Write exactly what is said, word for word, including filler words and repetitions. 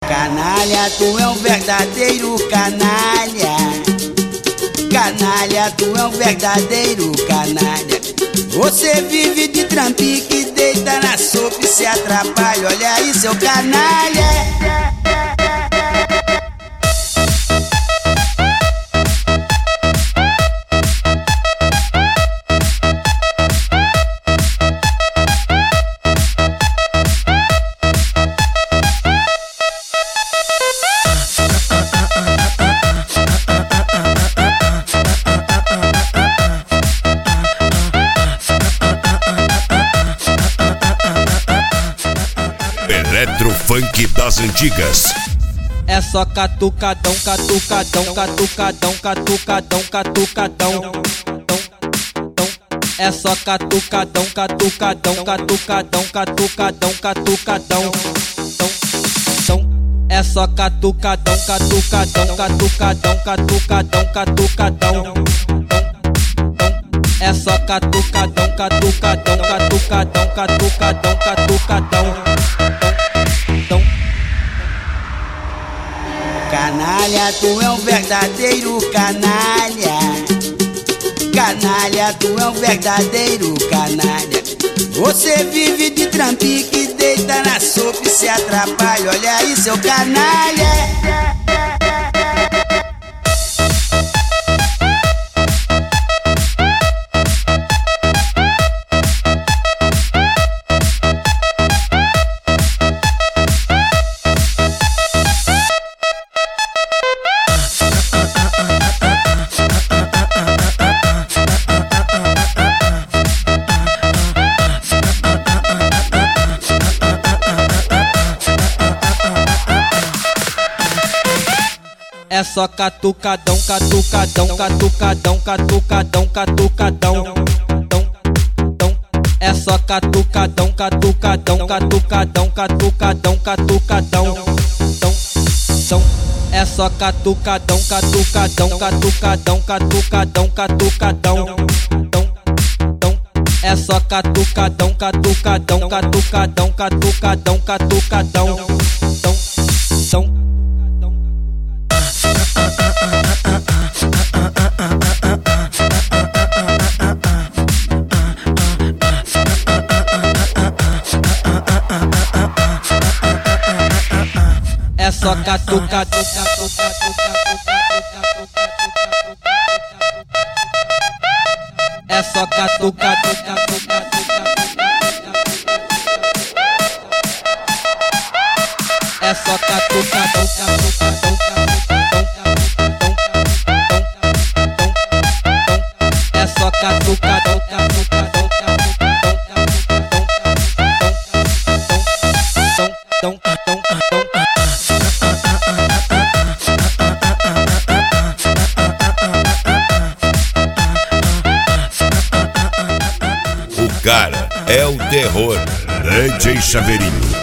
Canalha, tu é um verdadeiro canalha. Canalha, tu é um verdadeiro canalha. Você vive de trampique, deita na sopa e se atrapalha. Olha aí, seu canalha. Eletrofunk das antigas. É só catucadão, catucadão, catucadão, catucadão, catucadão. É só catucadão, catucadão, catucadão, catucadão, catucadão. É só catucadão, catucadão, catucadão, catucadão, catucadão. É só catucadão, catucadão, catucadão, catucadão, catucadão. Canalha, tu é um verdadeiro canalha. Canalha, tu é um verdadeiro canalha. Você vive de trampique, deita na sopa e se atrapalha. Olha aí, seu canalha. É só catucadão, catucadão, catucadão, catucadão, catucadão. É só catucadão, catucadão, catucadão, catucadão, catucadão. É só catucadão, catucadão, catucadão, catucadão, catucadão. É só catucadão, catucadão, catucadão, catucadão, catucadão. É só catucadão, é só catucadão, é só catucadão, é só catucadão. O cara é o terror. D J Chaveirinho.